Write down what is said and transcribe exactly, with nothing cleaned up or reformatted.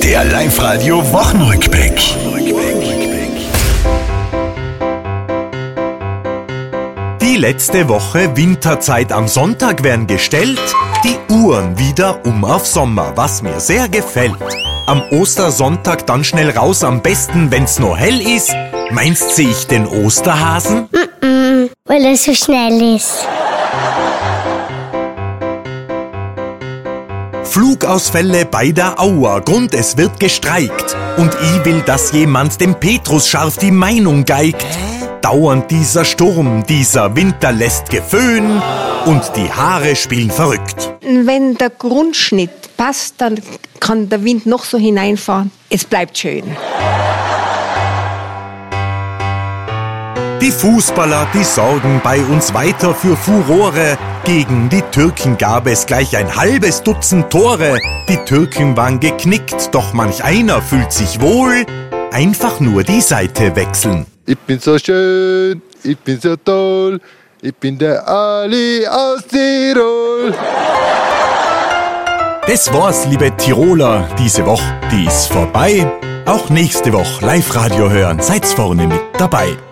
Der Live-Radio-Wochenrückblick. Die letzte Woche Winterzeit am Sonntag werden gestellt, die Uhren wieder um auf Sommer, was mir sehr gefällt. Am Ostersonntag dann schnell raus, am besten wenn's noch hell ist. Meinst sehe ich den Osterhasen? Mm-mm, weil er so schnell ist. Flugausfälle bei der Auer, Grund es wird gestreikt. Und ich will, dass jemand dem Petrus scharf die Meinung geigt. Dauernd dieser Sturm, dieser Winter lässt geföhn und die Haare spielen verrückt. Wenn der Grundschnitt passt, dann kann der Wind noch so hineinfahren. Es bleibt schön. Die Fußballer, die sorgen bei uns weiter für Furore. Gegen die Türken gab es gleich ein halbes Dutzend Tore. Die Türken waren geknickt, doch manch einer fühlt sich wohl. Einfach nur die Seite wechseln. Ich bin so schön, ich bin so toll, ich bin der Ali aus Tirol. Das war's, liebe Tiroler, diese Woche, die ist vorbei. Auch nächste Woche Live-Radio hören, seid's vorne mit dabei.